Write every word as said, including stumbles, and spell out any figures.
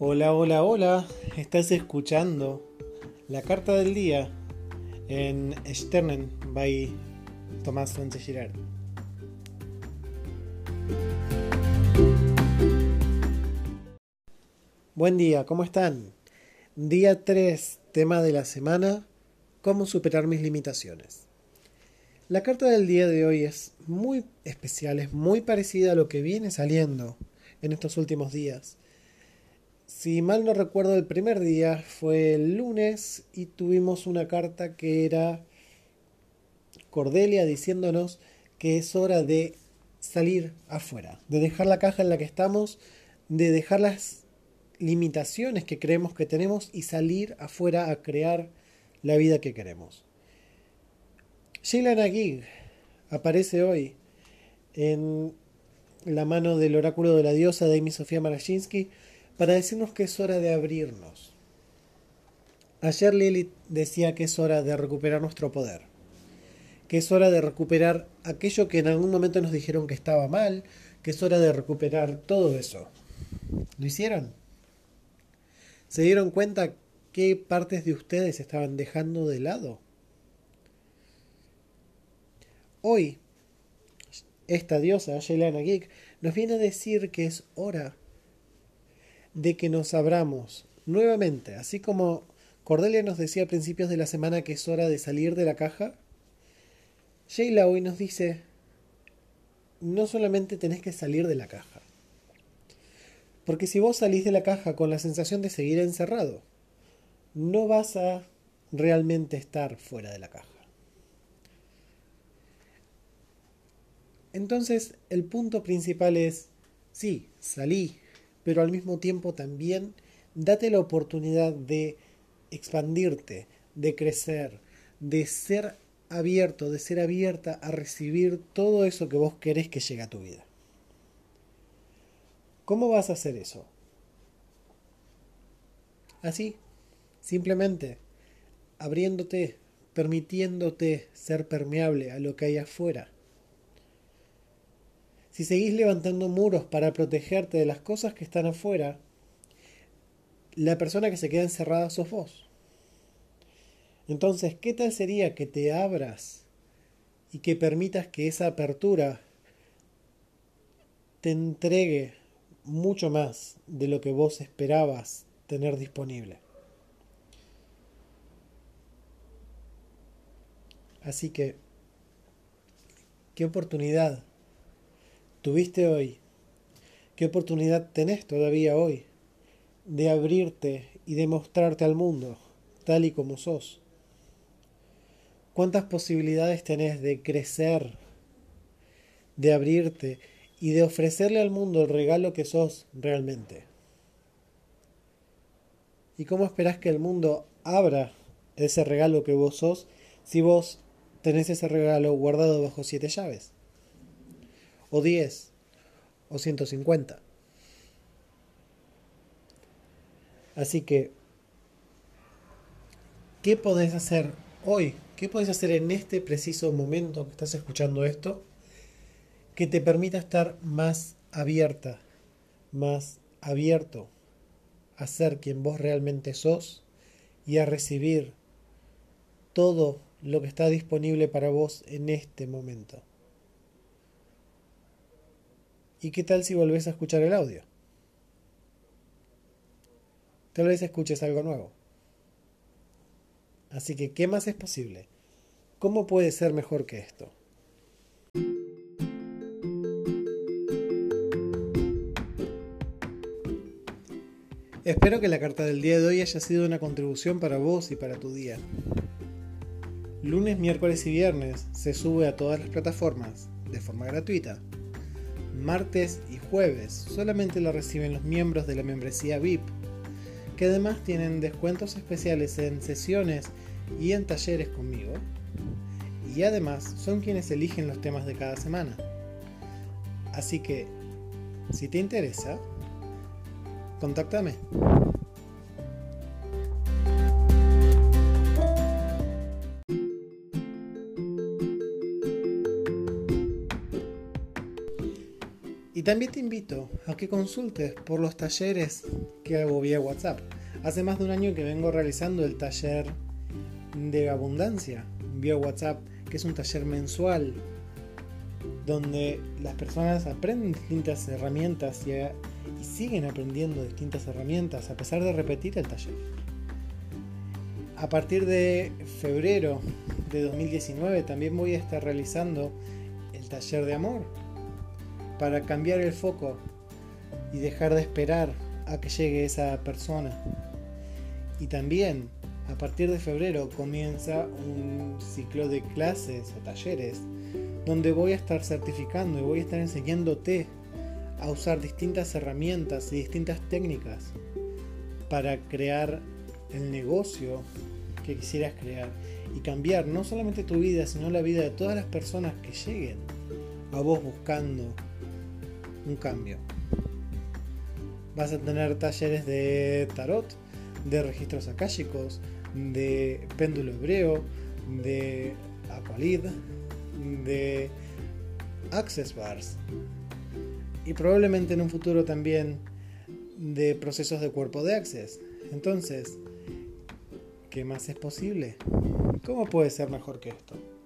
Hola, hola, hola. Estás escuchando la carta del día en Sternen by Tomás Sánchez Girard. Buen día, ¿cómo están? Día tres, tema de la semana, cómo superar mis limitaciones. La carta del día de hoy es muy especial, es muy parecida a lo que viene saliendo en estos últimos días. Si mal no recuerdo, el primer día fue el lunes y tuvimos una carta que era Cordelia diciéndonos que es hora de salir afuera, de dejar la caja en la que estamos, de dejar las limitaciones que creemos que tenemos y salir afuera a crear la vida que queremos. Sheila Naguib aparece hoy en la mano del oráculo de la diosa de Amy Sofía Marajinsky para decirnos que es hora de abrirnos. Ayer Lilith decía que es hora de recuperar nuestro poder, que es hora de recuperar aquello que en algún momento nos dijeron que estaba mal, que es hora de recuperar todo eso. ¿Lo hicieron? ¿Se dieron cuenta qué partes de ustedes estaban dejando de lado? Hoy, esta diosa, Sheila Naguib, nos viene a decir que es hora de que nos abramos nuevamente, así como Cordelia nos decía a principios de la semana que es hora de salir de la caja. Sheila hoy nos dice, no solamente tenés que salir de la caja, porque si vos salís de la caja con la sensación de seguir encerrado, no vas a realmente estar fuera de la caja. Entonces, el punto principal es, sí, salí, pero al mismo tiempo también date la oportunidad de expandirte, de crecer, de ser abierto, de ser abierta a recibir todo eso que vos querés que llegue a tu vida. ¿Cómo vas a hacer eso? Así, simplemente, abriéndote, permitiéndote ser permeable a lo que hay afuera. Si seguís levantando muros para protegerte de las cosas que están afuera, la persona que se queda encerrada sos vos. Entonces, ¿qué tal sería que te abras y que permitas que esa apertura te entregue mucho más de lo que vos esperabas tener disponible? Así que, ¿qué oportunidad tuviste hoy? ¿Qué oportunidad tenés todavía hoy de abrirte y de mostrarte al mundo tal y como sos? ¿Cuántas posibilidades tenés de crecer, de abrirte y de ofrecerle al mundo el regalo que sos realmente? ¿Y cómo esperás que el mundo abra ese regalo que vos sos si vos tenés ese regalo guardado bajo siete llaves? O diez, o ciento cincuenta. Así que, ¿qué podés hacer hoy? ¿Qué podés hacer en este preciso momento que estás escuchando esto que te permita estar más abierta, más abierto a ser quien vos realmente sos y a recibir todo lo que está disponible para vos en este momento? ¿Y qué tal si volvés a escuchar el audio? Tal vez escuches algo nuevo. Así que, ¿qué más es posible? ¿Cómo puede ser mejor que esto? Espero que la carta del día de hoy haya sido una contribución para vos y para tu día. Lunes, miércoles y viernes se sube a todas las plataformas de forma gratuita. Martes y jueves solamente lo reciben los miembros de la membresía V I P, que además tienen descuentos especiales en sesiones y en talleres conmigo, y además son quienes eligen los temas de cada semana. Así que, si te interesa, contáctame. Y también te invito a que consultes por los talleres que hago vía WhatsApp. Hace más de un año que vengo realizando el taller de abundancia vía WhatsApp, que es un taller mensual donde las personas aprenden distintas herramientas y, a, y siguen aprendiendo distintas herramientas a pesar de repetir el taller. A partir de febrero de dos mil diecinueve también voy a estar realizando el taller de amor para cambiar el foco y dejar de esperar a que llegue esa persona. Y también a partir de febrero comienza un ciclo de clases o talleres donde voy a estar certificando y voy a estar enseñándote a usar distintas herramientas y distintas técnicas para crear el negocio que quisieras crear y cambiar no solamente tu vida, sino la vida de todas las personas que lleguen a vos buscando un cambio. Vas a tener talleres de tarot, de registros akáshicos, de péndulo hebreo, de Aqualid, de Access Bars y probablemente en un futuro también de procesos de cuerpo de Access. Entonces, ¿qué más es posible? ¿Cómo puede ser mejor que esto?